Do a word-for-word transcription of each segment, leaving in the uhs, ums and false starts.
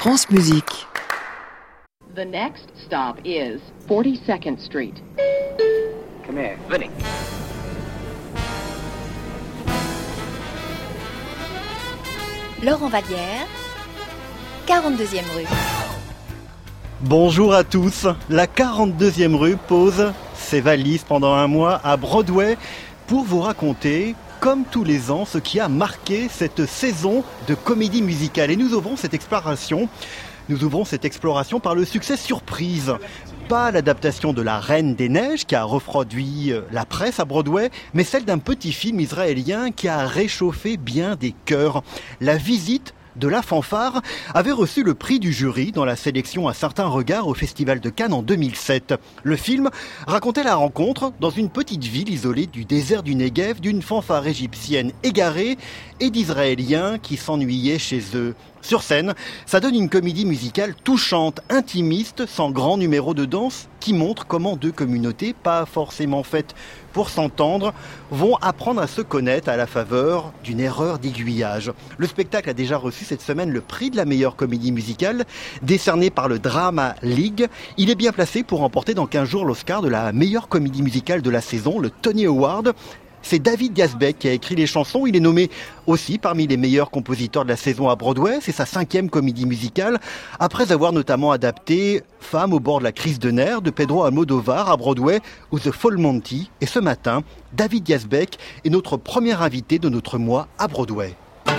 France Musique. The next stop is forty-second Street. Come here, Vinny. Laurent Vallière, quarante-deuxième rue. Bonjour à tous. La quarante-deuxième rue pose ses valises pendant un mois à Broadway pour vous raconter, comme tous les ans, ce qui a marqué cette saison de comédie musicale. Et nous ouvrons cette exploration, nous ouvrons cette exploration par le succès surprise. Pas l'adaptation de La Reine des Neiges qui a refroidi la presse à Broadway, mais celle d'un petit film israélien qui a réchauffé bien des cœurs. La visite de la fanfare avait reçu le prix du jury dans la sélection Un certain regard au Festival de Cannes en deux mille sept. Le film racontait la rencontre dans une petite ville isolée du désert du Negev d'une fanfare égyptienne égarée et d'Israéliens qui s'ennuyaient chez eux. Sur scène, ça donne une comédie musicale touchante, intimiste, sans grand numéro de danse, qui montre comment deux communautés, pas forcément faites pour s'entendre, vont apprendre à se connaître à la faveur d'une erreur d'aiguillage. Le spectacle a déjà reçu cette semaine le prix de la meilleure comédie musicale, décerné par le Drama League. Il est bien placé pour remporter dans quinze jours l'Oscar de la meilleure comédie musicale de la saison, le Tony Award. C'est David Yazbek qui a écrit les chansons. Il est nommé aussi parmi les meilleurs compositeurs de la saison à Broadway. C'est sa cinquième comédie musicale, après avoir notamment adapté Femme au bord de la crise de nerfs de Pedro Almodóvar à Broadway ou The Full Monty. Et ce matin, David Yazbek est notre premier invité de notre mois à Broadway.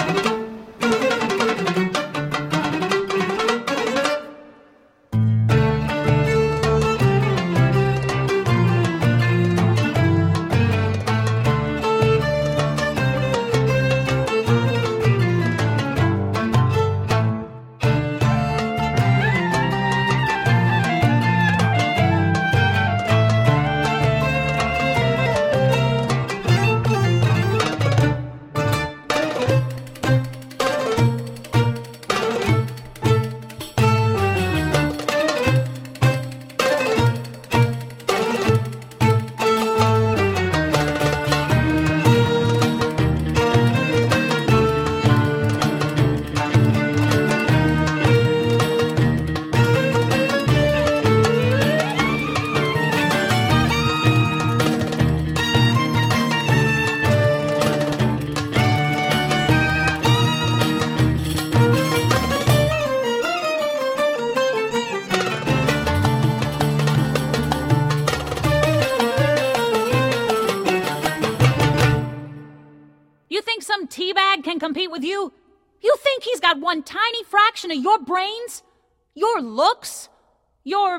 Can compete with you? You think he's got one tiny fraction of your brains? Your looks? Your...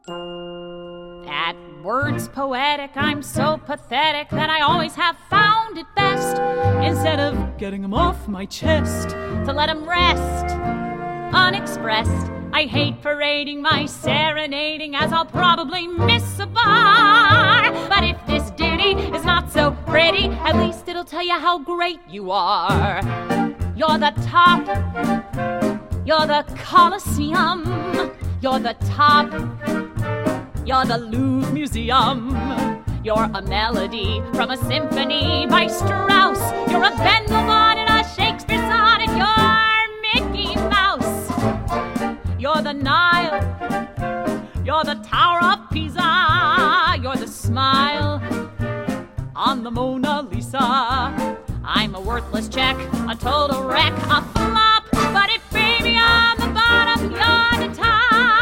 That word's poetic. I'm so pathetic that I always have found it best, instead of getting him off my chest, to let him rest unexpressed. I hate parading my serenading, as I'll probably miss a bar. But if this ditty is not so pretty, at least it'll tell you how great you are. You're the top, you're the Colosseum, you're the top, you're the Louvre Museum. You're a melody from a symphony by Strauss. You're a Beethoven in a Shakespeare sonnet. You're Mickey Mouse. You're the Nile, you're the Tower of Pisa, you're the smile on the Mona Lisa. I'm a worthless check, a total wreck, a flop, but if baby I'm the bottom, you're the top.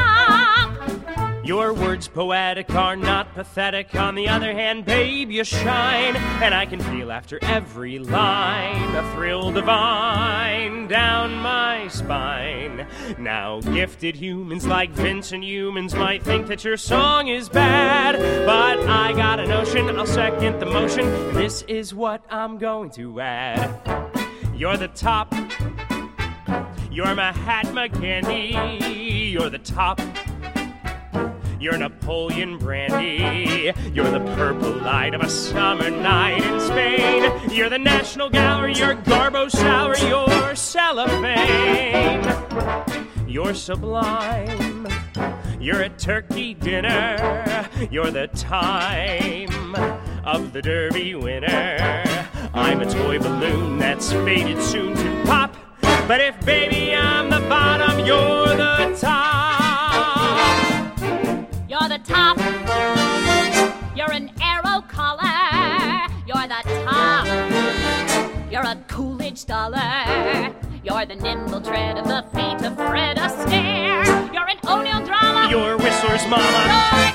Your words poetic are not pathetic. On the other hand, babe, you shine, and I can feel after every line a thrill divine down my spine. Now, gifted humans like Vincent Humans might think that your song is bad, but I got a notion, I'll second the motion. This is what I'm going to add. You're the top, you're Mahatma Gandhi, you're the top, you're Napoleon Brandy, you're the purple light of a summer night in Spain. You're the National Gallery, you're Garbo Sour, you're cellophane. You're sublime, you're a turkey dinner, you're the time of the Derby winner. I'm a toy balloon that's fated soon to pop. But if, baby, I'm the bottom, you're the top. You're the top. You're an arrow collar. You're the top. You're a Coolidge dollar. You're the nimble tread of the feet of Fred Astaire. You're an O'Neill drama. You're Whistler's mama. You're a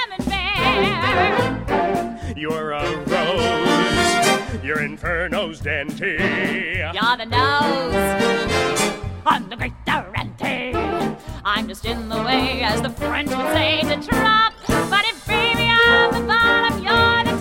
Camembert. You're a rose. You're Inferno's Dante. You're the nose. I'm the great Durante. I'm just in the way, as the French would say, to drop. But if, baby, I'm the bottom, you're the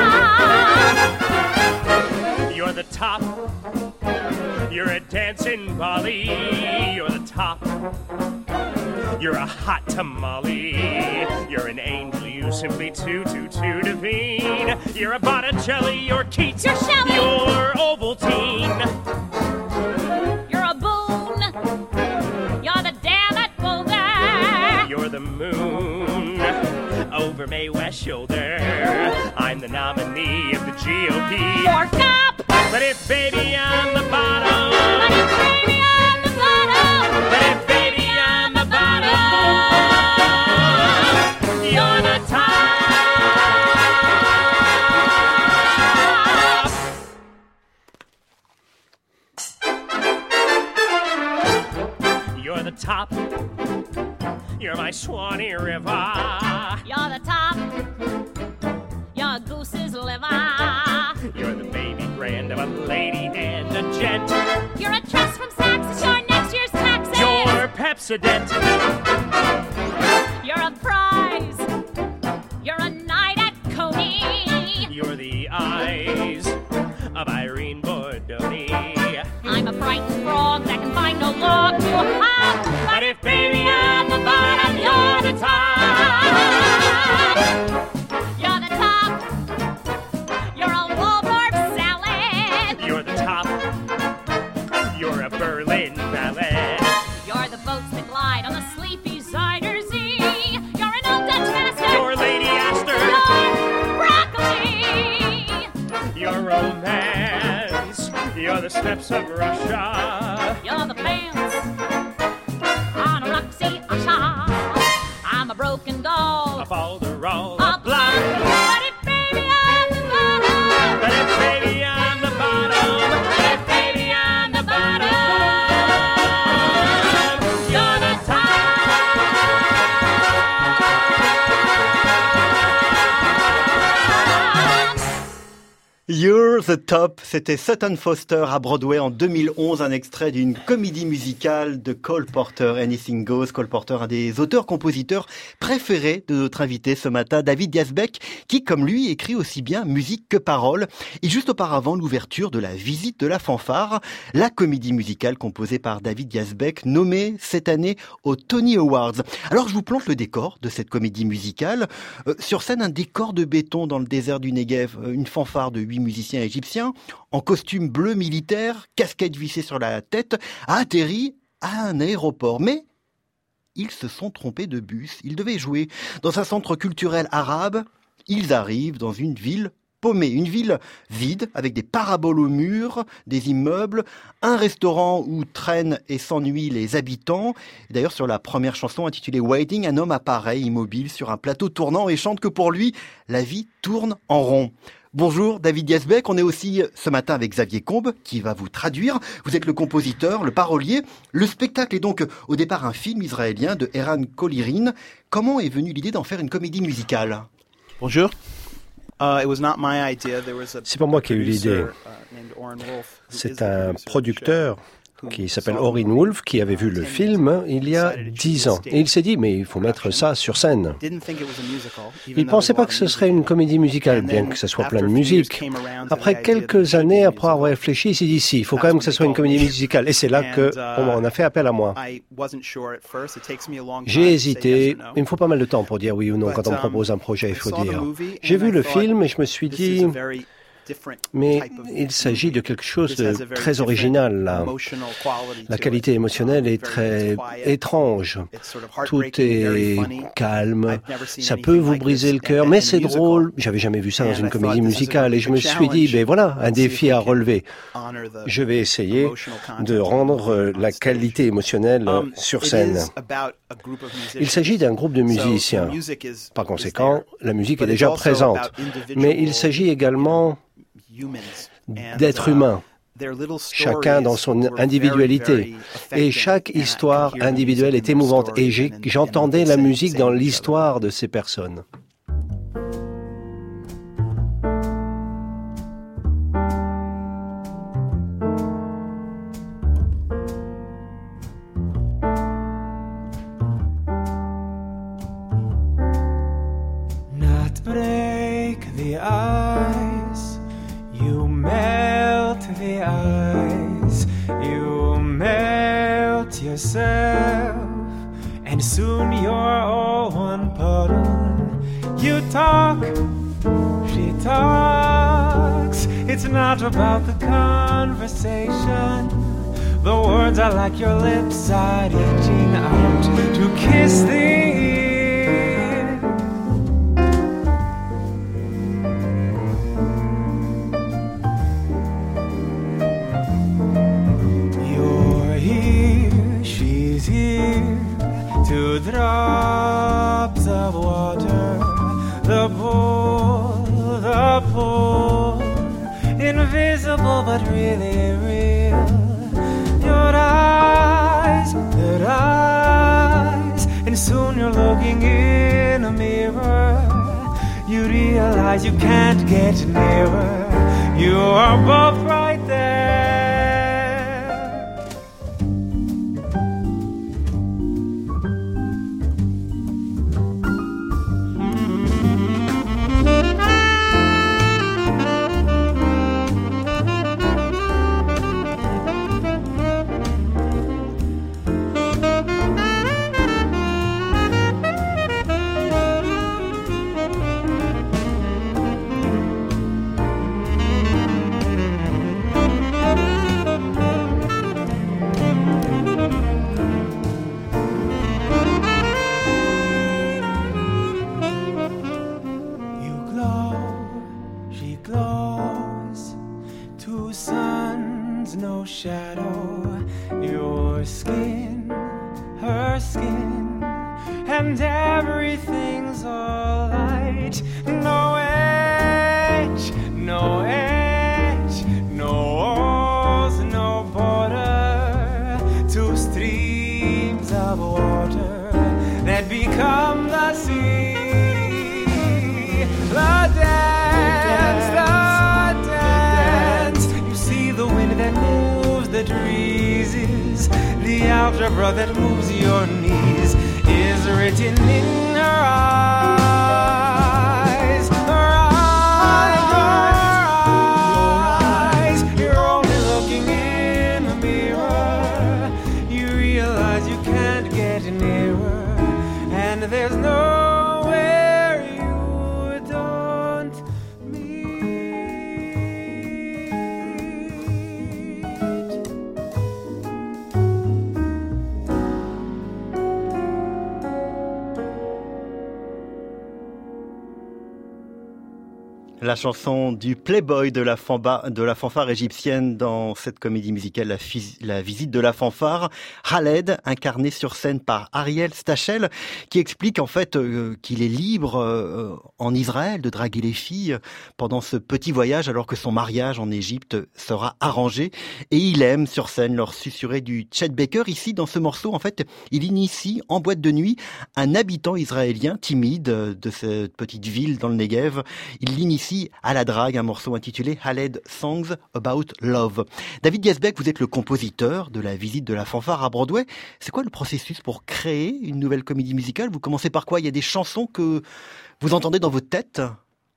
top. You're the top. You're a dancing Bali. You're the top. You're a hot tamale. You're an angel, you simply too, too, too divine. You're a Botticelli, you're Keats. You're Shelley. You're Ovaltine. You're a boon. You're the damn it boulder. You're the moon over Mae West's shoulder. I'm the nominee of the G O P. You're Gop. But if, baby, I'm the bottom. But if, baby, I'm the bottom. But if, baby, I'm the bottom, you're the top. You're the top. You're my Swanee River. You're the top. You're Goose's liver. You're the baby grand of a lady and a gent. You're a trust from Saks. You're next year's taxes. You're Pepsodent. You're a prize. You're a night at Coney. You're the eyes of Irene Bordoni. I'm a frightened frog that can find no log to hop. But if, baby, I'm the bottom, you're the top. You're the top. You're a Waldorf salad. You're the top. You're a Berlin ballad. You're the boats that glide on the sleepy Zuider Zee. You're an old Dutch minister. You're Lady Astor. You're broccoli. You're romance. You're the steps of Russia. You're the pants on a Roxy Asha. I'm a broken doll. A falderall. A block. But if, baby, I'm the bottom. But if, baby, I'm the bottom. But if, baby, I'm the bottom, you're the top. You're the Top, c'était Sutton Foster à Broadway en deux mille onze, un extrait d'une comédie musicale de Cole Porter, Anything Goes. Cole Porter, un des auteurs-compositeurs préférés de notre invité ce matin, David Yazbek, qui, comme lui, écrit aussi bien musique que paroles. Et juste auparavant, l'ouverture de La Visite de la Fanfare, la comédie musicale composée par David Yazbek, nommée cette année aux Tony Awards. Alors, je vous plante le décor de cette comédie musicale. Euh, sur scène, un décor de béton dans le désert du Negev, une fanfare de huit musiciens égyptiens, en costume bleu militaire, casquette vissée sur la tête, a atterri à un aéroport. Mais ils se sont trompés de bus. Ils devaient jouer dans un centre culturel arabe. Ils arrivent dans une ville paumée, une ville vide, avec des paraboles aux murs, des immeubles, un restaurant où traînent et s'ennuient les habitants. D'ailleurs, sur la première chanson intitulée Waiting, un homme apparaît immobile sur un plateau tournant et chante que pour lui, la vie tourne en rond. Bonjour David Yazbek, on est aussi ce matin avec Xavier Combes qui va vous traduire. Vous êtes le compositeur, le parolier. Le spectacle est donc au départ un film israélien de Eran Kolirin. Comment est venue l'idée d'en faire une comédie musicale ? Bonjour. C'est pas moi qui ai eu l'idée. C'est un producteur qui s'appelle Orrin Wolf, qui avait vu le film il y a dix ans. Et il s'est dit, mais il faut mettre ça sur scène. Il ne pensait pas que ce serait une comédie musicale, bien que ce soit plein de musique. Après quelques années, après avoir réfléchi, il s'est dit, si, il faut quand même que ce soit une comédie musicale. Et c'est là qu'on a fait appel à moi. J'ai hésité. Il me faut pas mal de temps pour dire oui ou non. Quand on me propose un projet, il faut dire. J'ai vu le film et je me suis dit... Mais il s'agit de quelque chose de très original, là. La qualité émotionnelle est très étrange. Tout est calme. Ça peut vous briser le cœur, mais c'est drôle. J'avais jamais vu ça dans une comédie musicale et je me suis dit, ben voilà, un défi à relever. Je vais essayer de rendre la qualité émotionnelle sur scène. Il s'agit d'un groupe de musiciens. Par conséquent, la musique est déjà présente. Mais il s'agit également d'êtres humains, chacun dans son individualité. Et chaque histoire individuelle est émouvante. Et j'ai, j'entendais la musique dans l'histoire de ces personnes. Not break the ice, you melt the ice, you melt yourself, and soon you're all one puddle. You talk, she talks, it's not about the conversation. The words are like your lips are reaching out to kiss the ear. Two drops of water, the pool, the pool, invisible but really real. Your eyes, your eyes, and soon you're looking in a mirror. You realize you can't get nearer. You are both right there. Algebra that moves your knees is written in her eyes. Her eyes, her eyes. You're only looking in the mirror. You realize you can't get nearer, and there's nowhere you don't meet. La chanson du Playboy de la, famba, de la fanfare égyptienne dans cette comédie musicale, la, fi, la visite de la fanfare. Khaled, incarné sur scène par Ariel Stachel, qui explique en fait euh, qu'il est libre euh, en Israël de draguer les filles pendant ce petit voyage alors que son mariage en Égypte sera arrangé. Et il aime sur scène leur susurrer du Chet Baker. Ici, dans ce morceau, en fait, il initie en boîte de nuit un habitant israélien timide de cette petite ville dans le Negev. Il l'initie à la drague, un morceau intitulé Khaled Songs About Love. David Giesbeck, vous êtes le compositeur de la visite de la fanfare à Broadway. C'est quoi le processus pour créer une nouvelle comédie musicale? Vous commencez par quoi? Il y a des chansons que vous entendez dans votre tête?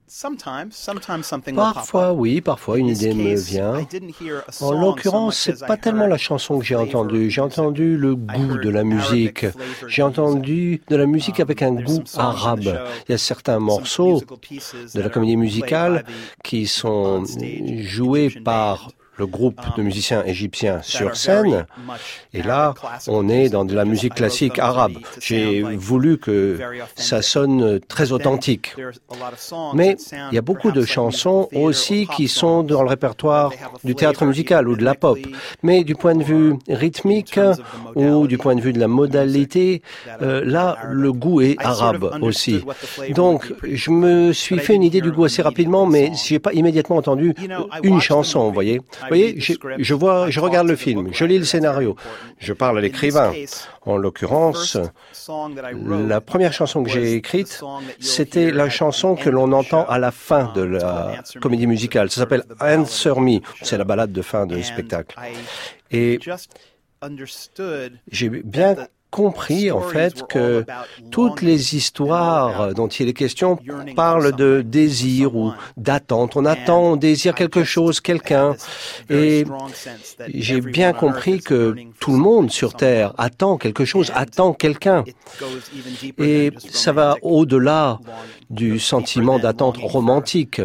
Parfois, oui, parfois une idée me vient. En l'occurrence, c'est pas tellement la chanson que j'ai entendue. J'ai entendu le goût de la musique. J'ai entendu de la musique avec un goût arabe. Il y a certains morceaux de la comédie musicale qui sont joués par le groupe de musiciens égyptiens sur scène. Et là, on est dans de la musique classique arabe. J'ai voulu que ça sonne très authentique. Mais il y a beaucoup de chansons aussi qui sont dans le répertoire du théâtre musical ou de la pop. Mais du point de vue rythmique ou du point de vue de la modalité, euh, là, le goût est arabe aussi. Donc, je me suis fait une idée du goût assez rapidement, mais j'ai pas immédiatement entendu une chanson, vous voyez. Vous voyez, je, je vois, je regarde le film, je lis le scénario, je parle à l'écrivain. En l'occurrence, la première chanson que j'ai écrite, c'était la chanson que l'on entend à la fin de la comédie musicale. Ça s'appelle Answer Me. C'est la ballade de fin de spectacle. Et j'ai bien compris en fait que toutes les histoires dont il est question parlent de désir ou d'attente. On attend, on désire quelque chose, quelqu'un. Et j'ai bien compris que tout le monde sur Terre attend quelque chose, attend quelqu'un. Et ça va au-delà du sentiment d'attente romantique.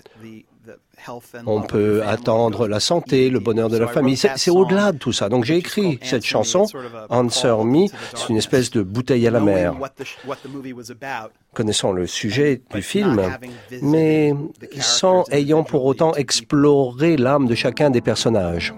On peut attendre la santé, le bonheur de la famille. C'est, c'est au-delà de tout ça. Donc j'ai écrit cette chanson, Answer Me. C'est une espèce de bouteille à la mer. Connaissant le sujet du film, mais sans ayant pour autant exploré l'âme de chacun des personnages.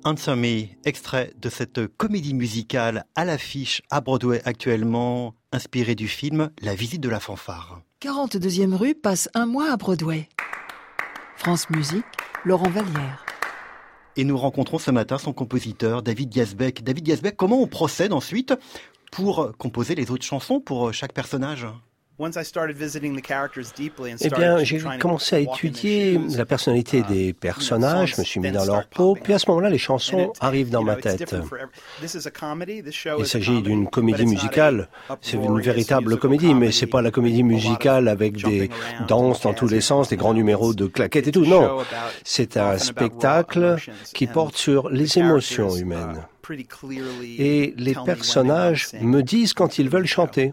Answer Me, extrait de cette comédie musicale à l'affiche à Broadway actuellement, inspirée du film La visite de la fanfare. quarante-deuxième rue passe un mois à Broadway. France Musique, Laurent Vallière. Et nous rencontrons ce matin son compositeur, David Yazbek. David Yazbek, comment on procède ensuite pour composer les autres chansons pour chaque personnage ? Eh bien, j'ai commencé à étudier la personnalité des personnages, je me suis mis dans leur peau, puis à ce moment-là, les chansons arrivent dans ma tête. Il s'agit d'une comédie musicale, c'est une véritable comédie, mais c'est pas la comédie musicale avec des danses dans tous les sens, des grands numéros de claquettes et tout, non. C'est un spectacle qui porte sur les émotions humaines. Et les personnages me disent quand ils veulent chanter.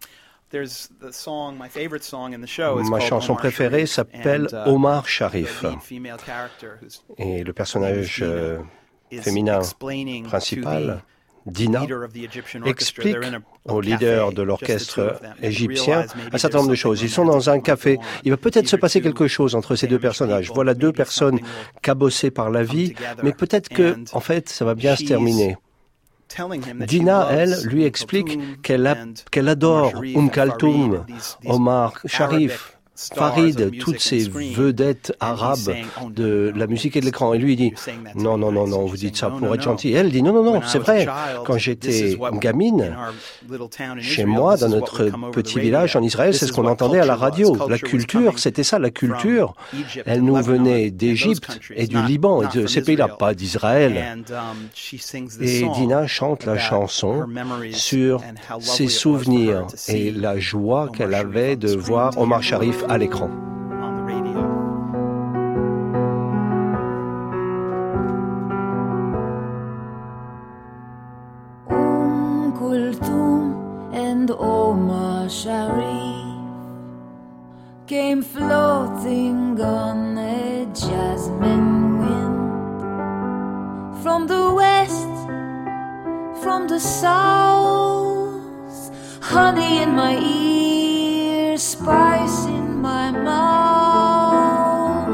Ma chanson préférée s'appelle Omar Sharif. Et le personnage euh, féminin principal, Dina, explique au leader de l'orchestre égyptien un certain nombre de choses. Ils sont dans un café. Il va peut-être se passer quelque chose entre ces deux personnages. Voilà deux personnes cabossées par la vie, mais peut-être que, en fait, ça va bien se terminer. Dina, elle, lui explique qu'elle, a, qu'elle adore Umm Kalthoum, Omar Sharif, Farid, toutes ces vedettes arabes de la musique et de l'écran. Et lui, il dit, non, non, non, non, vous dites ça pour être gentil. Et elle dit, non, non, non, c'est vrai. Quand j'étais gamine, chez moi, dans notre petit village en Israël, c'est ce qu'on entendait à la radio. La culture, c'était ça, la culture. Elle nous venait d'Égypte et du Liban et de ces pays-là, pas d'Israël. Et Dina chante la chanson sur ses souvenirs et la joie qu'elle avait de voir Omar Sharif à l'écran. Umm Kulthum and Omar Sharif came floating on a jasmine wind from the west, from the south, honey in my ears, spice in my mouth,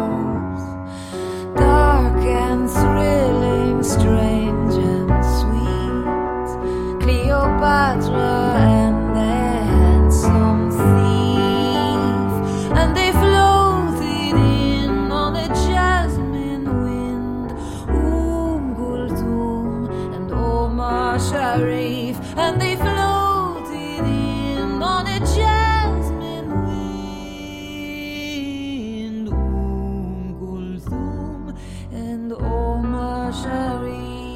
dark and thrilling, strange and sweet, Cleopatra and the handsome thief, and they floated in on a jasmine wind, Umm Kulthum and Omar Sharif, and they floated in on a jasmine wind, Umm Kulthum and Omar Sharif.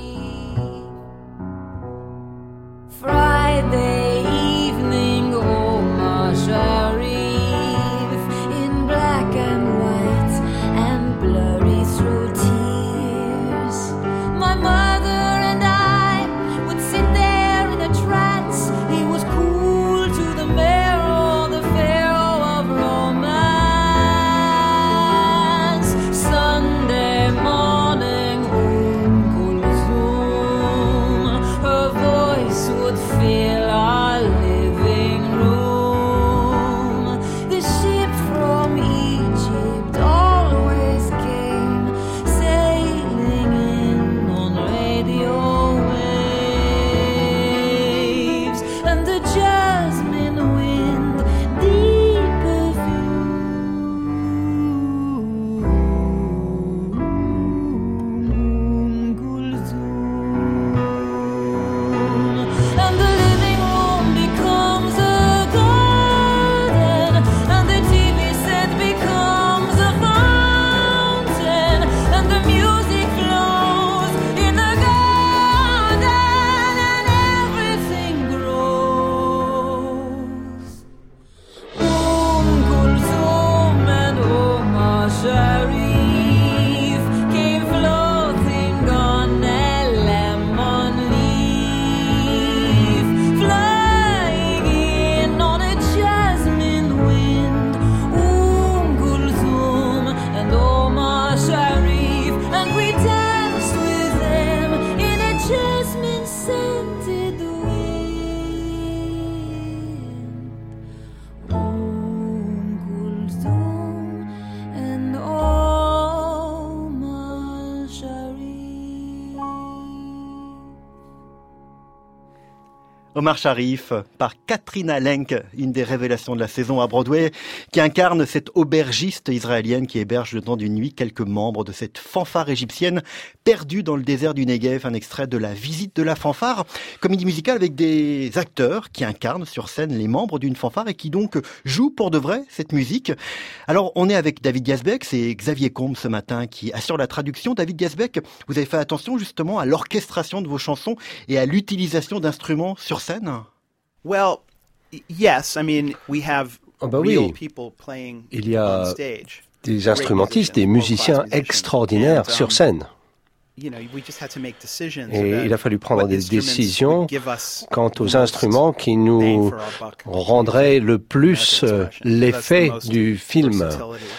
Friday evening, Omar Sharif, in black and white and blurry through tears. My mother and I would sit there in a trance. He was cool to the marrow, the pharaoh of romance. Sunday morning, Umm Omar Sharif, par Katrina Lenk, une des révélations de la saison à Broadway, qui incarne cette aubergiste israélienne qui héberge le temps d'une nuit quelques membres de cette fanfare égyptienne perdue dans le désert du Negev. Un extrait de La visite de la fanfare, comédie musicale avec des acteurs qui incarnent sur scène les membres d'une fanfare et qui donc jouent pour de vrai cette musique. Alors, on est avec David Yazbek, c'est Xavier Combe ce matin qui assure la traduction. David Yazbek, vous avez fait attention justement à l'orchestration de vos chansons et à l'utilisation d'instruments sur scène. Well, yes, I mean, we have oh bah oui. Il y a des instrumentistes, des musiciens extraordinaires sur scène. Et il a fallu prendre des décisions quant aux instruments qui nous rendraient le plus l'effet du film.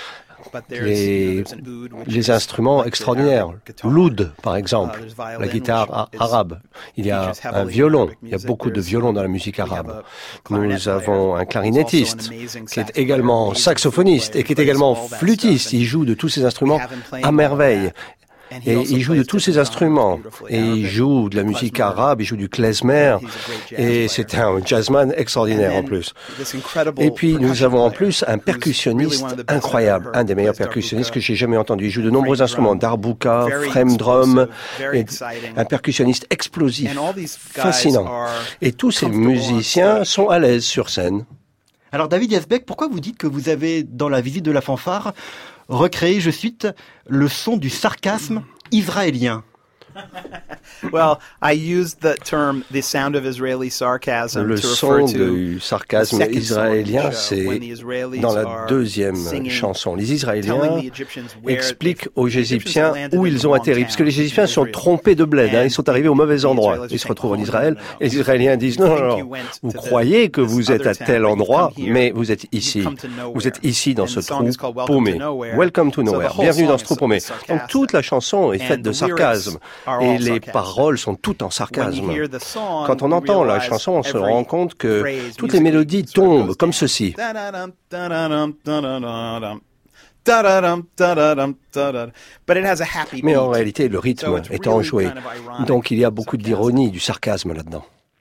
Les, les instruments extraordinaires, l'oud par exemple, la guitare arabe. Il y a un violon, il y a beaucoup de violons dans la musique arabe. Nous avons un clarinettiste qui est également saxophoniste et qui est également flûtiste. Il joue de tous ces instruments à merveille. Et il joue de tous ces instruments. Et il joue de la musique arabe, il joue du klezmer. Et c'est un jazzman extraordinaire en plus. Et puis nous avons en plus un percussionniste incroyable, un des meilleurs percussionnistes que j'ai jamais entendu. Il joue de nombreux instruments, darbouka, frame drum, et un percussionniste explosif, fascinant. Et tous ces musiciens sont à l'aise sur scène. Alors David Yazbek, pourquoi vous dites que vous avez, dans La visite de la fanfare, recréé, je cite, le son du sarcasme israélien? Well, I used the term the sound of Israeli sarcasm le to son refer to du sarcasme israélien, c'est dans la deuxième chanson. Les Israéliens expliquent aux Égyptiens où ils ont atterri, parce que les Égyptiens sont trompés de bled, hein, ils sont arrivés au mauvais endroit. Ils se retrouvent en Israël, et les Israéliens disent non, non, non, vous croyez que vous êtes à tel endroit, mais vous êtes ici. Vous êtes ici dans ce trou paumé. Welcome to nowhere. Bienvenue dans ce trou paumé. Donc toute la chanson est faite de sarcasme. Et les paroles sont toutes en sarcasme. Quand on entend la chanson, on se rend compte que toutes les mélodies tombent comme ceci. Mais en réalité, le rythme est enjoué. Donc il y a beaucoup d'ironie, du sarcasme là-dedans.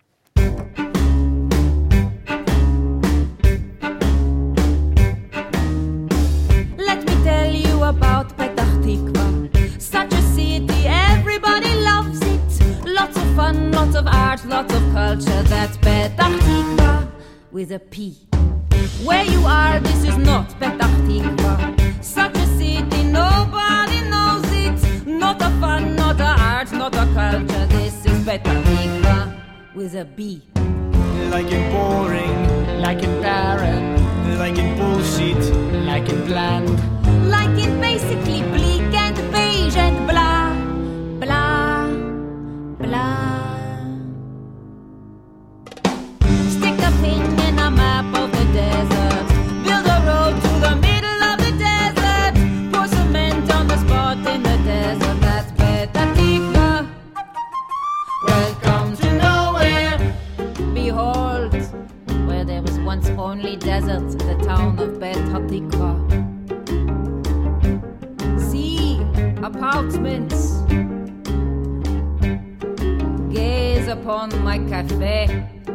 Let me tell you about Petach Tikva. Such a city, everybody loves it. Lots of fun, lots of art, lots of culture. That's Petach Tikva with a P. Where you are, this is not Petach Tikva. Such a city, nobody knows it. Not a fun, not a art, not a culture. This is Petach Tikva with a B. Like it boring, like it barren, like it bullshit, like it bland, like it basically bleak and beige and blah, blah, blah. Stick a pin in a map of the desert, build a road to the middle of the desert, pour cement on the spot in the desert. That's Petach Tikva. Welcome to nowhere. Behold, where there was once only desert, the town of Petach Tikva. See, apartments. Gaze upon my cafe.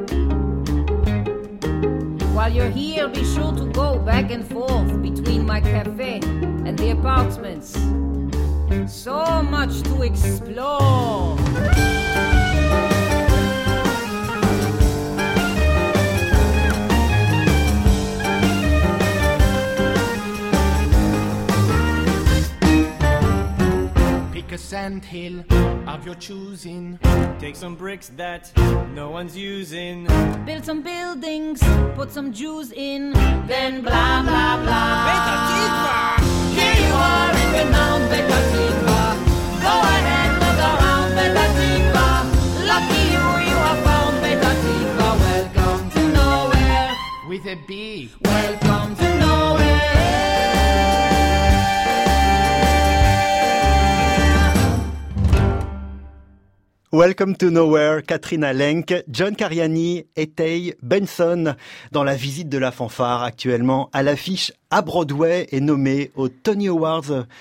While you're here, be sure to go back and forth between my cafe and the apartments. So much to explore. pick a sandhill of your choosing. Take some bricks that no one's using. Build some buildings, put some Jews in. Then blah blah blah. Petach Tikva! Here you are in renowned Petach Tikva. Go ahead, look around Petach Tikva. Lucky you, you have found Petach Tikva. Welcome to nowhere. With a B. Welcome to nowhere. Welcome to Nowhere, Katrina Lenk, John Cariani et Tay Benson dans la visite de la fanfare actuellement à l'affiche à Broadway et nommée aux Tony Awards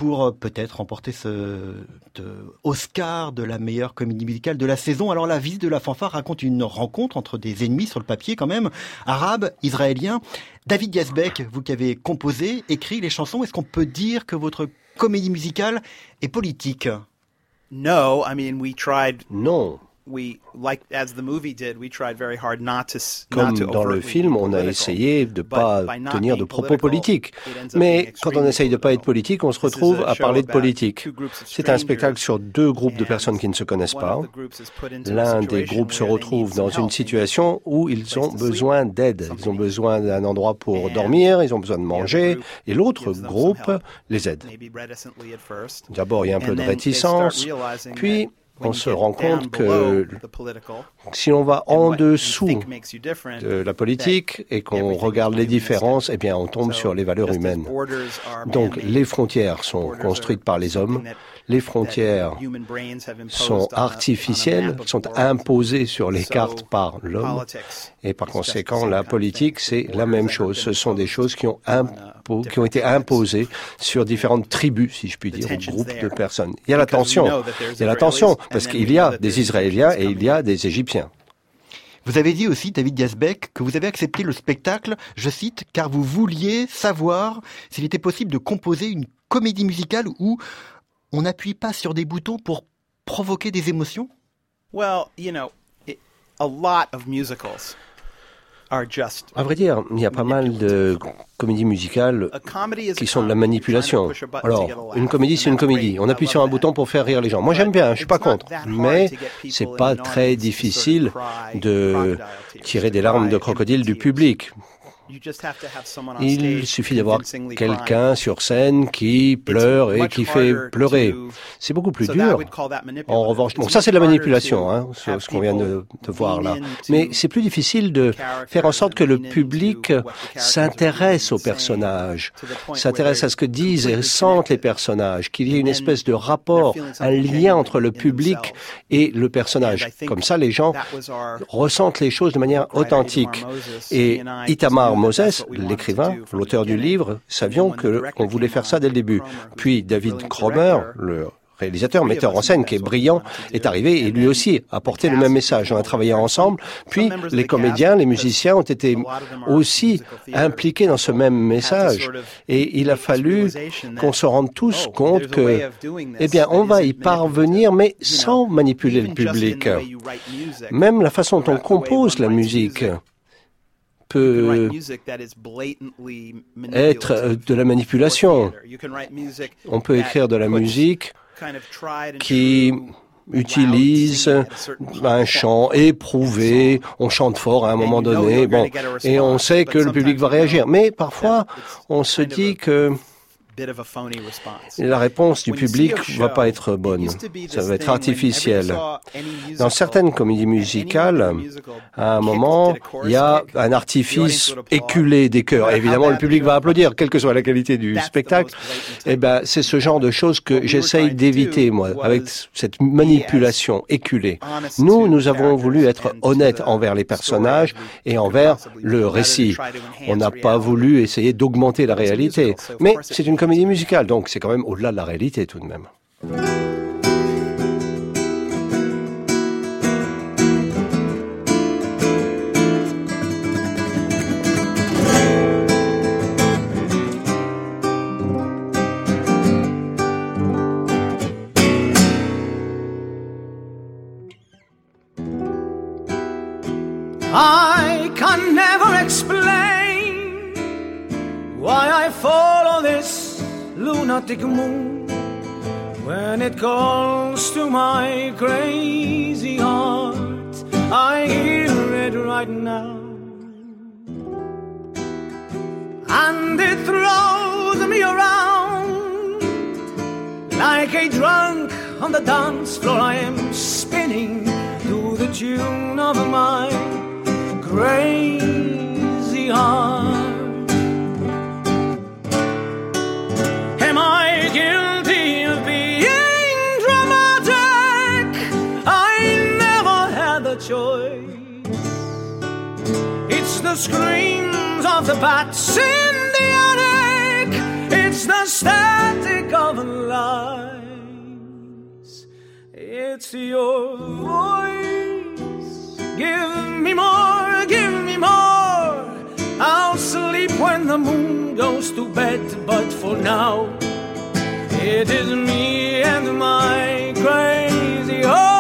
pour euh, peut-être remporter ce, ce Oscar de la meilleure comédie musicale de la saison. Alors la visite de la fanfare raconte une rencontre entre des ennemis sur le papier quand même, arabes, israéliens. David Yazbek, vous qui avez composé, écrit les chansons, est-ce qu'on peut dire que votre comédie musicale est politique? No, I mean we tried. Non. We, like as the movie did, we tried very hard not to, Comme not to dans le film, on a essayé de ne pas tenir de propos politiques. Mais quand on essaye de ne pas être politique, on se retrouve à parler de politique. C'est un spectacle sur deux groupes de personnes qui ne se connaissent pas. L'un des groupes se retrouve dans une situation où ils ont besoin d'aide. Ils ont besoin d'un endroit pour dormir, ils ont besoin de manger, et l'autre groupe les aide. D'abord, il y a un peu de réticence, puis on se rend compte que si on va en dessous de la politique et qu'on regarde les différences, eh bien, on tombe sur les valeurs humaines. Donc, les frontières sont construites par les hommes. Les frontières sont artificielles, sont imposées sur les cartes par l'homme. Et par conséquent, la politique, c'est la même chose. Ce sont des choses qui ont, impo- qui ont été imposées sur différentes tribus, si je puis dire, ou groupes de personnes. Il y a la tension. Il y a la tension, parce qu'il y a des Israéliens et il y a des Égyptiens. Vous avez dit aussi, David Yazbek, que vous avez accepté le spectacle, je cite, car vous vouliez savoir s'il était possible de composer une comédie musicale où on n'appuie pas sur des boutons pour provoquer des émotions? Well, you know, it, a lot of musicals are just. À vrai dire, il y a pas mal de comédies musicales qui sont de la manipulation. Alors, une comédie, c'est une comédie. On appuie sur un bouton pour faire rire les gens. Moi, j'aime bien, je suis pas contre. Mais c'est pas très difficile de tirer des larmes de crocodile du public. Il suffit d'avoir quelqu'un sur scène qui pleure et qui fait pleurer. C'est beaucoup plus dur. En revanche, bon, ça c'est de la manipulation, hein, ce, ce qu'on vient de, de voir là. Mais c'est plus difficile de faire en sorte que le public s'intéresse aux personnages, s'intéresse à ce que disent et sentent les personnages, qu'il y ait une espèce de rapport, un lien entre le public et le personnage. Comme ça, les gens ressentent les choses de manière authentique. Et Itamar Moses, l'écrivain, l'auteur du livre, savions que qu'on voulait faire ça dès le début. Puis David Cromer, le réalisateur, metteur en scène qui est brillant, est arrivé et lui aussi a porté le même message. On a travaillé ensemble. Puis les comédiens, les musiciens ont été aussi impliqués dans ce même message. Et il a fallu qu'on se rende tous compte que, eh bien, on va y parvenir, mais sans manipuler le public. Même la façon dont on compose la musique peut être de la manipulation. On peut écrire de la musique qui utilise un chant éprouvé, on chante fort à un moment donné, bon, et on sait que le public va réagir. Mais parfois, on se dit que la réponse du public va pas être bonne. Ça va être artificiel. Dans certaines comédies musicales, à un moment, il y a un artifice éculé des chœurs. Évidemment, le public va applaudir, quelle que soit la qualité du spectacle. Eh ben, c'est ce genre de choses que j'essaye d'éviter, moi, avec cette manipulation éculée. Nous, nous avons voulu être honnêtes envers les personnages et envers le récit. On n'a pas voulu essayer d'augmenter la réalité. Mais c'est une comédie musicale, donc c'est quand même au-delà de la réalité tout de même. I can never explain why I follow this lunatic moon when it calls to my crazy heart. I hear it right now, and it throws me around like a drunk on the dance floor. I am spinning to the tune of my crazy heart. Am I guilty of being dramatic? I never had the choice. It's the screams of the bats in the attic. It's the static of lies. It's your voice. Give me more, give me more. I'll sleep when the moon goes to bed, but for now, it is me and my crazy heart.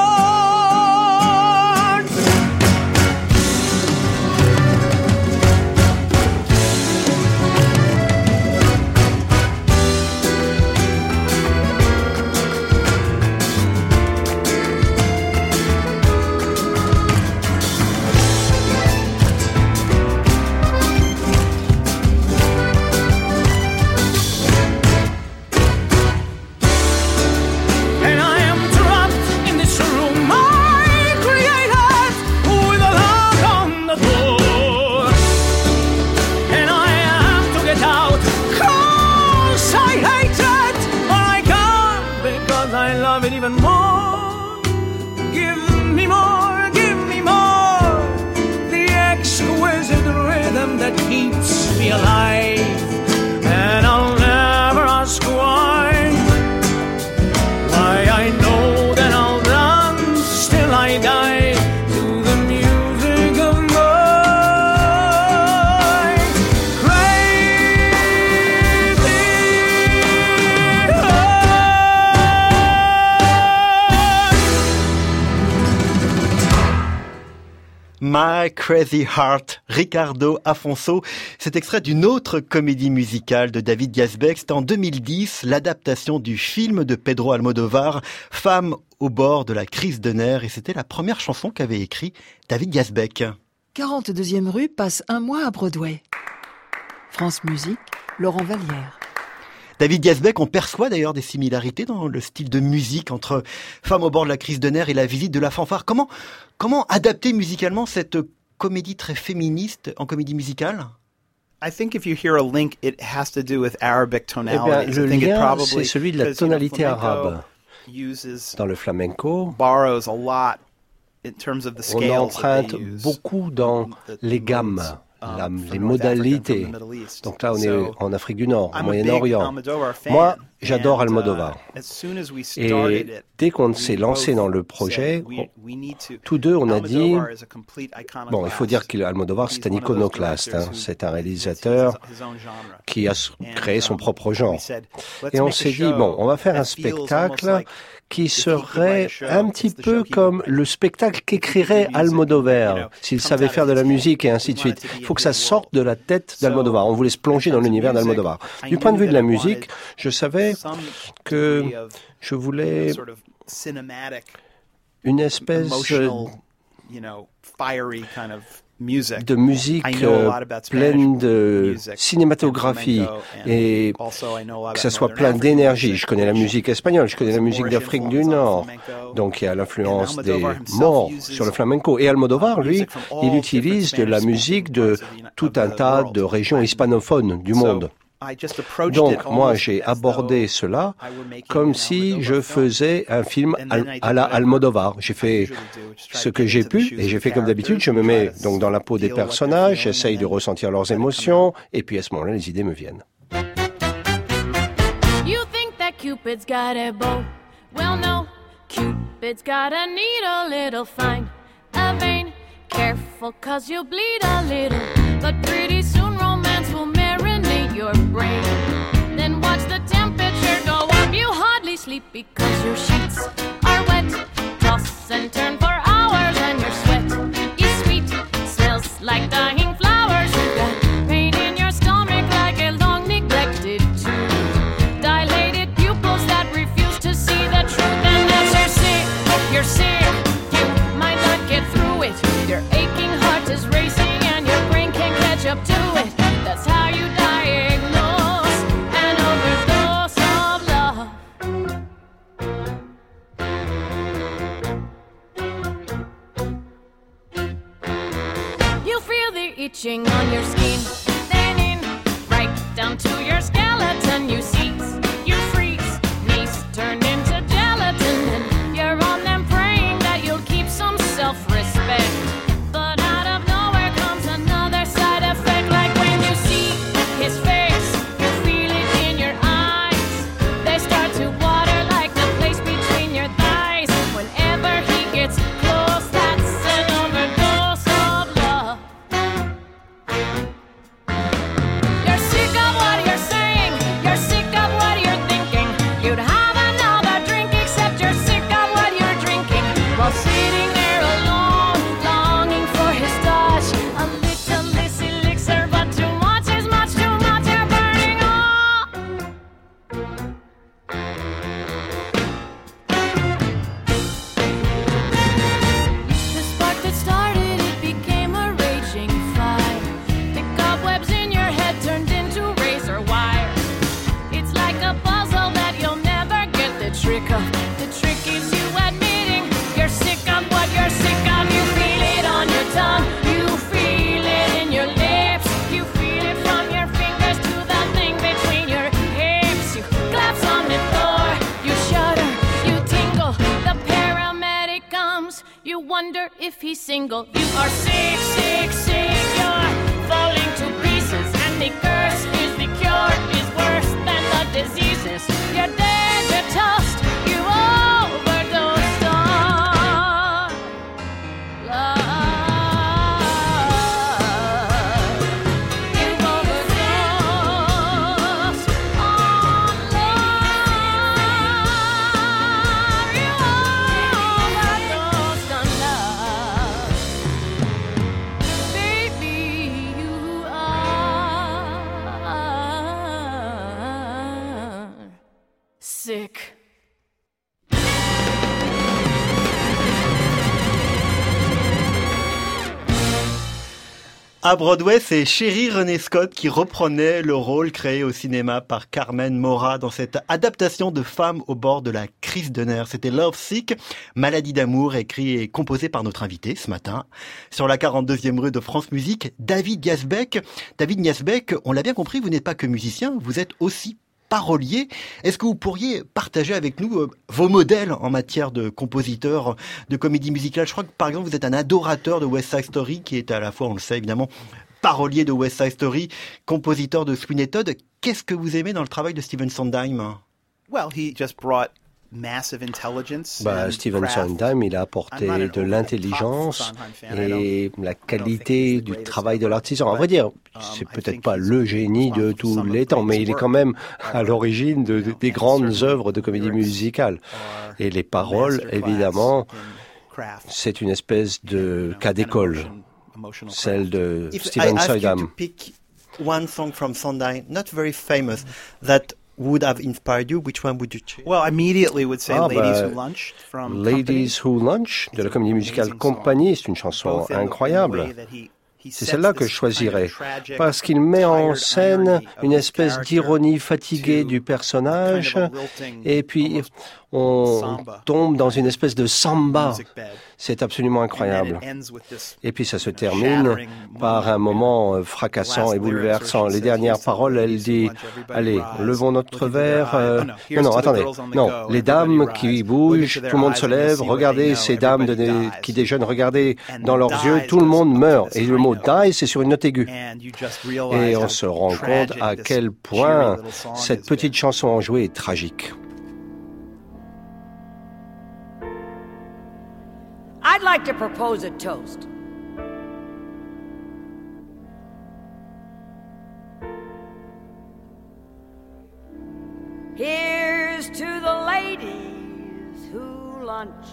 Even more, give me more, give me more. The exquisite rhythm that keeps me alive. And I'll never ask why. Why I know that I'll dance till I die to the music of my My Crazy Heart, Ricardo Afonso. C'est extrait d'une autre comédie musicale de David Yazbek. C'était en deux mille dix, l'adaptation du film de Pedro Almodovar, Femme au bord de la crise de nerfs. Et c'était la première chanson qu'avait écrit David Yazbek. quarante-deuxième rue passe un mois à Broadway. France Musique, Laurent Vallière. David Yazbek, on perçoit d'ailleurs des similarités dans le style de musique entre Femme au bord de la crise de nerfs et La visite de la fanfare. Comment, comment adapter musicalement cette comédie très féministe en comédie musicale? I think if you hear a link, it has to do with Arabic tonalities. Eh bien, le lien, c'est celui de la tonalité arabe. Dans le flamenco, on emprunte beaucoup dans les gammes. La, les modalités. Donc là, on est en Afrique du Nord, au Moyen-Orient. Moi, j'adore Almodovar. Et dès qu'on s'est lancé dans le projet, on, tous deux, on a dit... Bon, il faut dire qu'Almodovar, c'est un iconoclaste. Hein. C'est un réalisateur qui a créé son propre genre. Et on s'est dit, bon, on va faire un spectacle qui serait un petit peu comme le spectacle qu'écrirait Almodovar, s'il savait faire de la musique et ainsi de suite. Il faut que ça sorte de la tête d'Almodovar. On voulait se plonger dans l'univers d'Almodovar. Du point de vue de la musique, je savais que je voulais une espèce de musique euh, pleine de cinématographie et que ça soit plein d'énergie. Je connais la musique espagnole, je connais la musique d'Afrique du Nord, donc il y a l'influence des Maures sur le flamenco. Et Almodovar, lui, il utilise de la musique de tout un tas de régions hispanophones du monde. Donc, moi, j'ai abordé cela comme si je faisais un film à la Almodovar. J'ai fait ce que j'ai pu et j'ai fait comme d'habitude. Je me mets donc dans la peau des personnages, j'essaye de ressentir leurs émotions et puis à ce moment-là, les idées me viennent. You think that Cupid's got a bow? Well, no, Cupid's got a needle, little fine, a vein. Careful, 'cause you'll bleed a little, but pretty soon romance will marinate your brain. Then watch the temperature go up. You hardly sleep because your sheets are wet. Toss and turn for hours and your sweat is sweet. Smells like dying flowers. You got pain in your stomach like a long neglected tooth. Dilated pupils that refuse to see the truth. And as you're sick, you're sick. You might not get through it. Your aching heart is racing and your brain can't catch up to it. That's how you diagnose an overdose of love. You feel the itching on your skin, then in right down to your skeleton. You seize, you freeze, knees turn into gelatin, and you're on them praying that you'll keep some self-respect. But out of nowhere comes another side effect, like when you see his face, you feel it in your You wonder if he's single. You are sick, sick, sick. You're falling to pieces. And the curse is the cure is worse than the diseases. You're dead, you're toast. You overdosed on love. You've overdosed on love. You overdosed on love. Baby, you are sick. À Broadway, c'est Chérie René Scott qui reprenait le rôle créé au cinéma par Carmen Maura dans cette adaptation de Femmes au bord de la crise de nerfs. C'était Love Sick, Maladie d'amour, écrit et composé par notre invité ce matin. Sur la quarante-deuxième rue de France Musique, David Yazbek. David Yazbek, on l'a bien compris, vous n'êtes pas que musicien, vous êtes aussi parolier. Est-ce que vous pourriez partager avec nous euh, vos modèles en matière de compositeurs de comédie musicale? Je crois que par exemple vous êtes un adorateur de West Side Story, qui est à la fois, on le sait évidemment, parolier de West Side Story, compositeur de Sweeney Todd. Qu'est-ce que vous aimez dans le travail de Stephen Sondheim? Well, he just brought massive intelligence. Bah, Stephen Sondheim, il a apporté de l'intelligence et la qualité du travail de l'artisan. À vrai dire, c'est peut-être pas le génie de tous les temps, mais il est quand même à l'origine de, de, des grandes œuvres de comédie musicale. Et les paroles, évidemment, c'est une espèce de cas d'école, celle de Stephen Sondheim. One song from Sondheim, not very famous, that would have inspired you, which one would you choose? Well, immediately would say ah, Ladies bah, Who Lunch from Ladies Who Lunch de la comédie musicale Compagnie, c'est une chanson incroyable. C'est celle-là que je choisirais, parce qu'il met en scène une espèce d'ironie fatiguée du personnage, et puis on tombe dans une espèce de samba. C'est absolument incroyable. Et puis ça se termine par un moment fracassant et bouleversant. Les dernières paroles, elle dit « Allez, levons notre verre. Euh... » Non, non, attendez. Non, les dames qui bougent, tout le monde se lève. Regardez ces dames de... qui déjeunent, regardez dans leurs yeux, tout le monde meurt. Et le mot « die », c'est sur une note aiguë. Et on se rend compte à quel point cette petite chanson enjouée est tragique. I'd like to propose a toast. Here's to the ladies who lunch.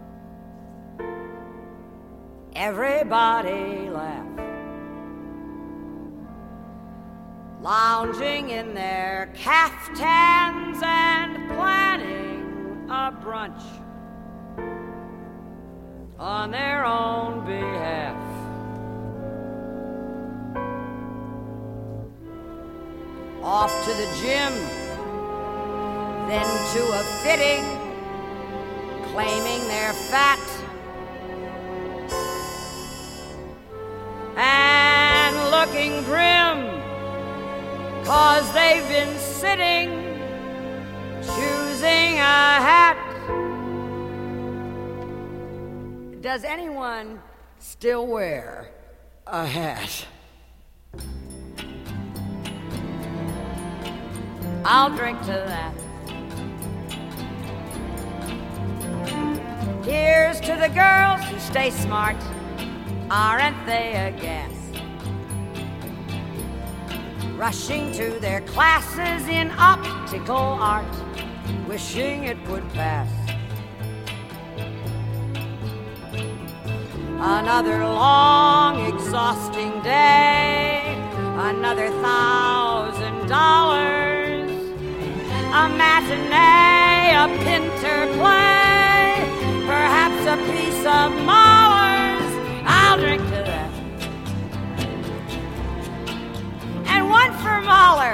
Everybody laugh. Lounging in their caftans and planning a brunch on their own behalf. Off to the gym, then to a fitting, claiming they're fat and looking grim, 'cause they've been sitting, choosing a hat. Does anyone still wear a hat? I'll drink to that. Here's to the girls who stay smart. Aren't they a gas? Rushing to their classes in optical art, wishing it would pass. Another long, exhausting day, another thousand dollars, a matinee, a Pinter play, perhaps a piece of Mahler's. I'll drink to that. And one for Mahler.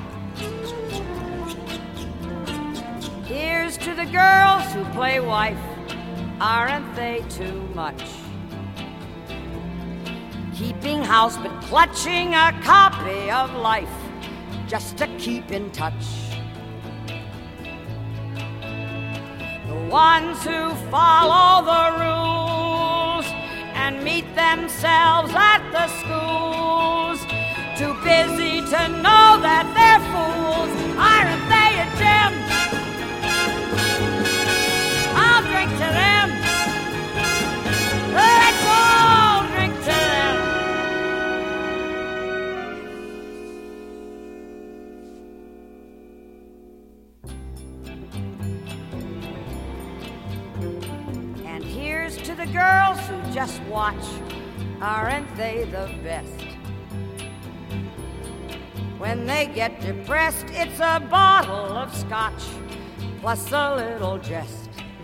Here's to the girls who play wife. Aren't they too much? Keeping house but clutching a copy of Life just to keep in touch. The ones who follow the rules themselves at the schools. Too busy to know that they're fools. Aren't they a gem? I'll drink to them. Let's all drink to them. And here's to the girls who just watch. Aren't they the best? When they get depressed, it's a bottle of scotch plus a little jest.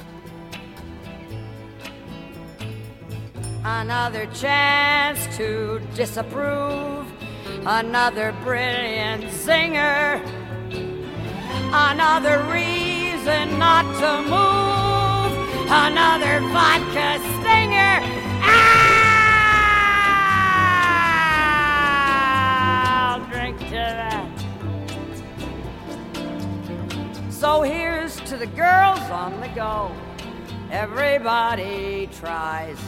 Another chance to disapprove, another brilliant singer, another reason not to move, another vodka stinger. I'll drink to that. So here's to the girls on the go. Everybody tries.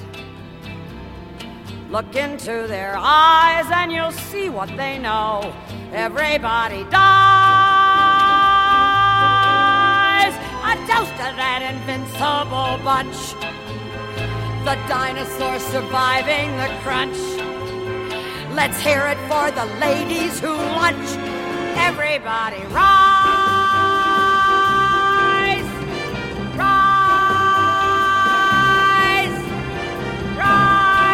Look into their eyes and you'll see what they know. Everybody dies. A toast to that invincible bunch. The dinosaurs surviving the crunch. Let's hear it for the ladies who lunch. Everybody rise. Rise. Rise.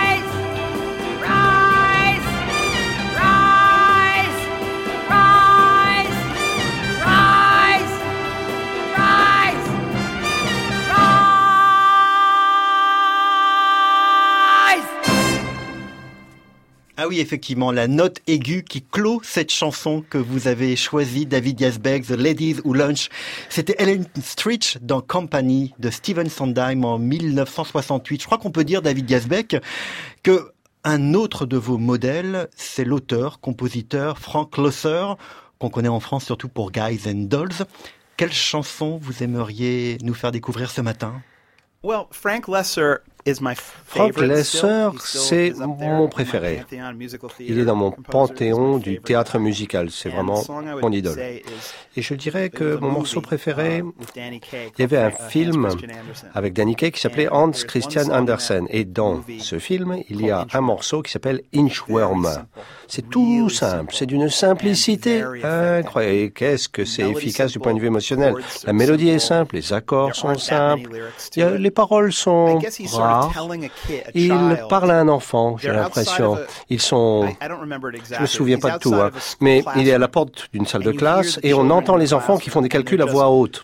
Ah oui, effectivement, la note aiguë qui clôt cette chanson que vous avez choisie, David Yazbek, The Ladies Who Lunch. C'était Ellen Stritch dans Company de Stephen Sondheim en mille neuf cent soixante-huit. Je crois qu'on peut dire, David Yazbek, que un autre de vos modèles, c'est l'auteur, compositeur Frank Loesser, qu'on connaît en France surtout pour Guys and Dolls. Quelle chanson vous aimeriez nous faire découvrir ce matin? Well, Frank Loesser is my Frank Loesser, c'est mon préféré. Il est dans mon panthéon du théâtre musical. C'est vraiment mon idole. Et je dirais que mon morceau préféré, il y avait un film avec Danny Kaye qui s'appelait Hans Christian Andersen. Et dans ce film, il y a un morceau qui s'appelle Inchworm. C'est tout simple, c'est d'une simplicité incroyable. Et qu'est-ce que c'est efficace du point de vue émotionnel. La mélodie est simple, les accords sont simples, il y a, les paroles sont rares. Il parle à un enfant, j'ai l'impression. Ils sont... Je me souviens pas de tout, hein, mais il est à la porte d'une salle de classe et on entend les enfants qui font des calculs à voix haute.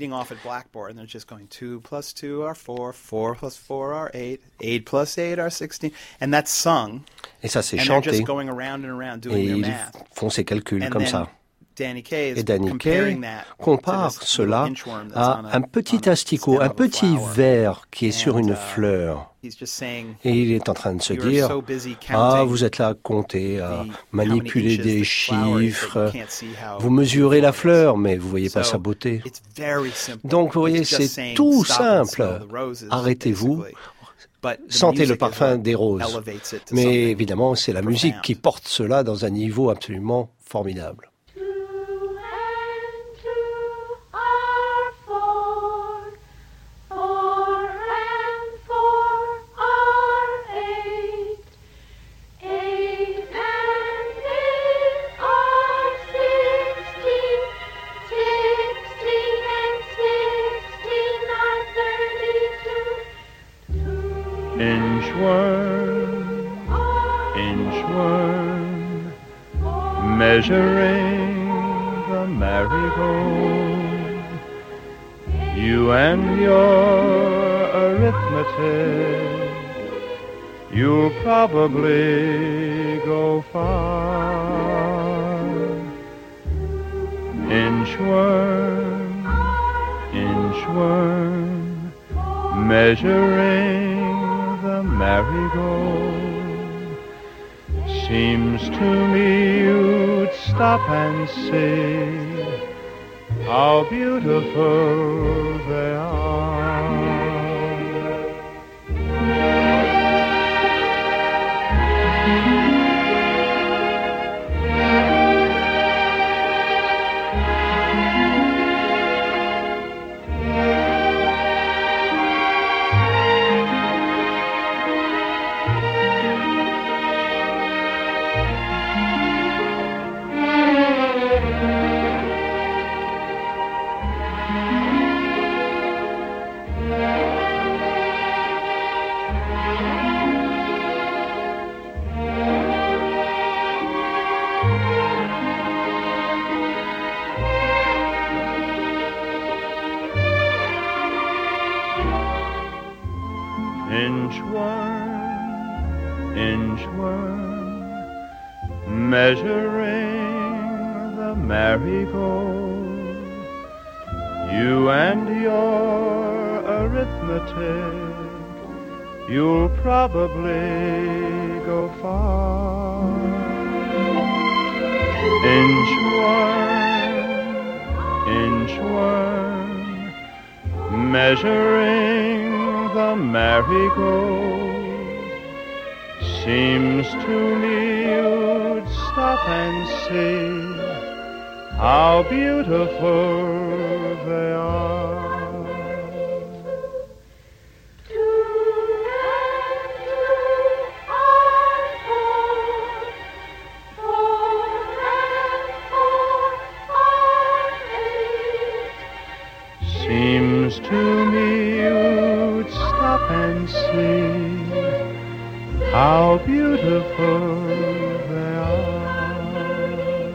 Et ça, c'est chanté. Et ils font ces calculs comme ça. Et Danny Kaye compare cela à un petit asticot, un petit ver qui est sur une fleur. Et il est en train de se dire, ah, vous êtes là à compter, à manipuler des chiffres, vous mesurez la fleur, mais vous voyez pas sa beauté. Donc, vous voyez, c'est tout simple. Arrêtez-vous. Sentez le parfum des roses. Mais évidemment, c'est la musique qui porte cela dans un niveau absolument formidable. Measuring the marigold, you and your arithmetic, you'll probably go far. Inchworm, inchworm, measuring the marigold. Seems to me you'd stop and see how beautiful they are. inchworm, inchworm, measuring the marigold. You and your arithmetic, you'll probably go far. Inchworm, inchworm, measuring the marigold. Seems to me you'd stop and see how beautiful they are. Seems to me you'd stop and see how beautiful they are.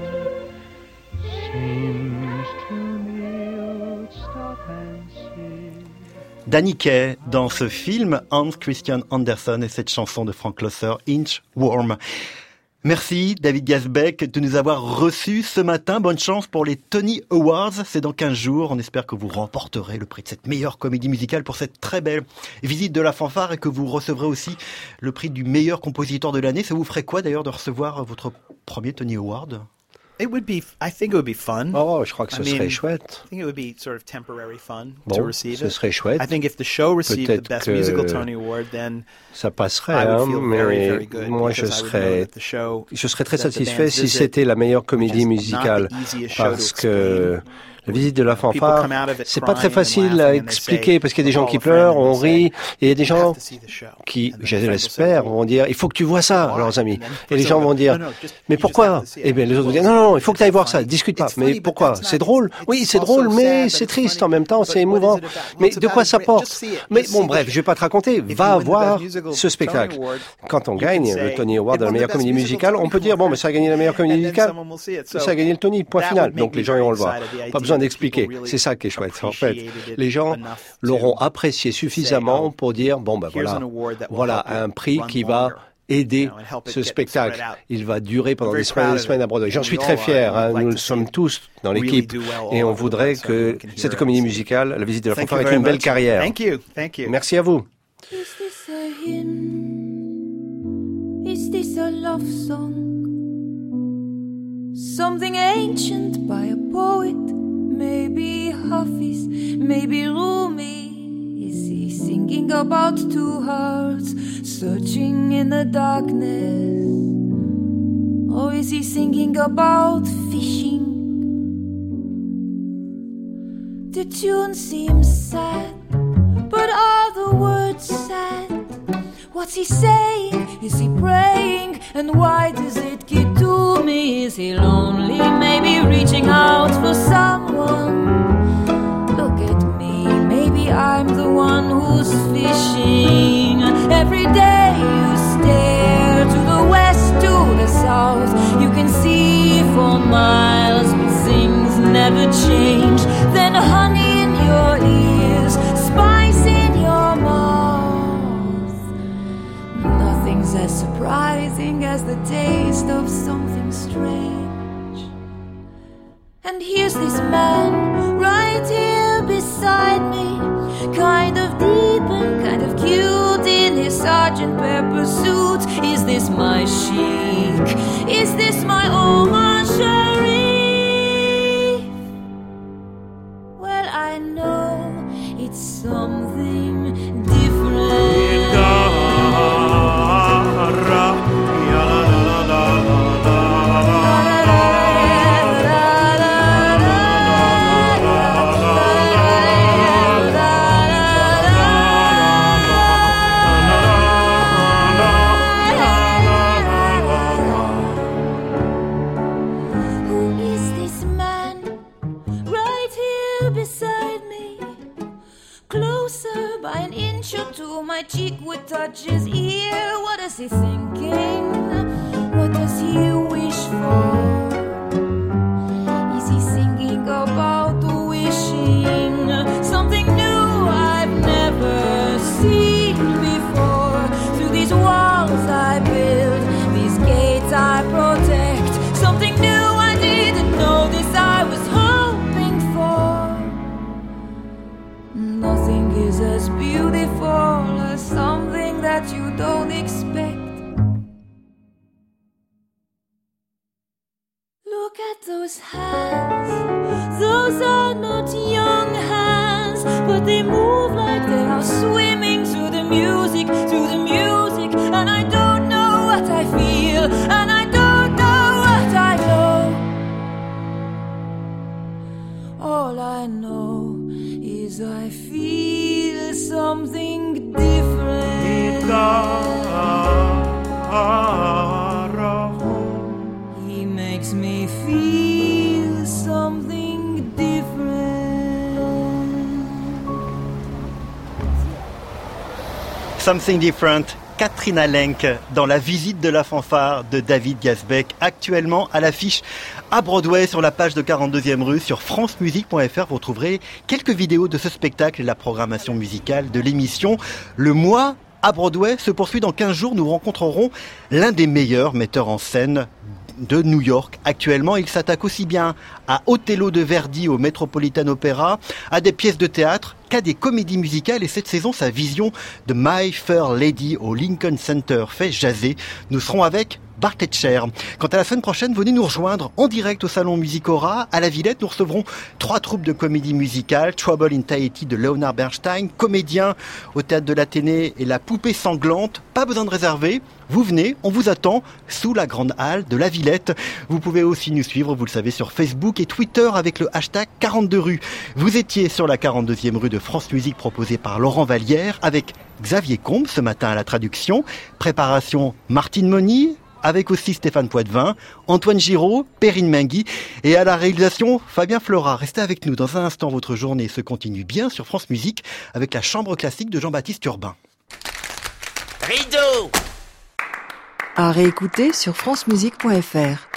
Seems to me you'd stop and see. Danny Kaye dans ce film, Hans Christian Andersen et cette chanson de Frank Loesser, Inchworm. Merci David Gazbek de nous avoir reçus ce matin. Bonne chance pour les Tony Awards. C'est dans quinze jours. On espère que vous remporterez le prix de cette meilleure comédie musicale pour cette très belle visite de la fanfare et que vous recevrez aussi le prix du meilleur compositeur de l'année. Ça vous ferait quoi d'ailleurs de recevoir votre premier Tony Award? It would be, I think it would be fun. Oh, je crois que ce I serait mean, chouette. I think it would be sort of temporary fun Bon, to receive ce it. serait chouette. I think if the show received the Peut-être Best que Musical Tony Award, then ça passerait, I would hein, feel very, mais very good moi je because I would know serais, that the show je serais très that the satisfait bands si visit c'était la meilleure comédie is not musicale, the easiest show to parce que explain. la visite de la People fanfare, come out of it c'est pas très crying and facile laughing à and they expliquer say, parce qu'il y a des gens "Call qui a friend pleurent, and on they say, rit, et il y a des "You have gens to see the show." qui, And then je the friend will l'espère, say, vont dire, il faut que tu vois ça, "Why?" leurs amis. And then Et les for gens some vont of them, dire, "No, no, just- mais you just pourquoi? have to see it." Et bien les autres vont dire, Well, non, non, il faut que tu ailles voir ça, funny. discute pas. It's Mais funny, but pourquoi? that's C'est not- drôle. it's Oui, c'est also drôle, mais sad, c'est but triste it's en même temps, funny. c'est But what émouvant. is it about? Mais What's de about quoi it? ça Just porte? see it. Mais Just bon, see bref, the je vais pas te raconter. If you Va win the voir Best Musical ce spectacle. Tony Award, Quand on you can gagne say, le Tony Award "It de la won the meilleure Best comédie Musical musicale, Tony on peut dire, bon, mais ça a gagné la meilleure comédie And then musicale. someone will see it. So Ça a gagné le Tony, point that final. would make Donc les me gens very iront le voir. excited, the idea Pas besoin that d'expliquer. people really C'est ça qui est chouette. En fait, appreciated it les gens enough l'auront to apprécié suffisamment say, oh, pour dire, bon, ben here's voilà, an award that will voilà help it un prix run qui va longer. aider You know, and help it ce get spectacle. spread out. Il va durer pendant very des semaines et proud des of semaines it. à Broadway. J'en And suis we très all fier. are. Hein. We'd like Nous to le see sommes it tous dans really l'équipe. do well Et all on over the voudrait place so que we can hear cette it comédie and see it. musicale, la visite de la Thank fanfare, you ait very une belle much. carrière. Thank you. Thank you. Merci à vous. Is this a hymn? Is this a love song? Something ancient by a poet? Maybe Hafiz, maybe Rumi. Is he singing about two hearts searching in the darkness? Or is he singing about fishing? The tune seems sad, but are the words sad? What's he saying? Is he praying? And why does it get to me? Is he lonely? Maybe reaching out for someone. Look at me, maybe I'm the one who's fishing. Every day you stare to the west, to the south. You can see for miles, but things never change. Then honey in your ears, spice in your mouth. Nothing's as surprising as the taste of something strange. And here's this man right here beside me, kind of deep and kind of cute in his Sergeant Pepper suit. Is this my chic? Is this my Omar Sharif? Well, I know it's something different. Who is this man right here beside me? Closer by an inch or two, my cheek would touch his ear. What is he thinking? What does he wish for? Is he singing about wishing something new I've never seen before? Something Different, Katrina Lenk dans La visite de la fanfare de David Yazbek, actuellement à l'affiche à Broadway sur la page de quarante-deuxième rue sur france musique point f r. Vous trouverez quelques vidéos de ce spectacle et la programmation musicale de l'émission. Le mois à Broadway se poursuit dans quinze jours. Nous rencontrerons l'un des meilleurs metteurs en scène de New York. Actuellement, il s'attaque aussi bien à Othello de Verdi au Metropolitan Opera, à des pièces de théâtre qu'à des comédies musicales. Et cette saison, sa vision de My Fair Lady au Lincoln Center fait jaser. Nous serons avec Bartlett Sher. Quant à la semaine prochaine, venez nous rejoindre en direct au Salon Musicora. À la Villette, nous recevrons trois troupes de comédie musicale. Trouble in Tahiti de Leonard Bernstein, comédien au Théâtre de l'Athénée et La Poupée Sanglante. Pas besoin de réserver. Vous venez, on vous attend sous la grande halle de la Villette. Vous pouvez aussi nous suivre, vous le savez, sur Facebook et Twitter avec le hashtag quarante-deux rue. Vous étiez sur la quarante-deuxième rue de France Musique proposée par Laurent Vallière avec Xavier Combe ce matin à la traduction. Préparation Martine Moni, avec aussi Stéphane Poitvin, Antoine Giraud, Perrine Mingui et à la réalisation Fabien Flora. Restez avec nous dans un instant, votre journée se continue bien sur France Musique avec la chambre classique de Jean-Baptiste Urbain. Rideau! À réécouter sur france musique point f r.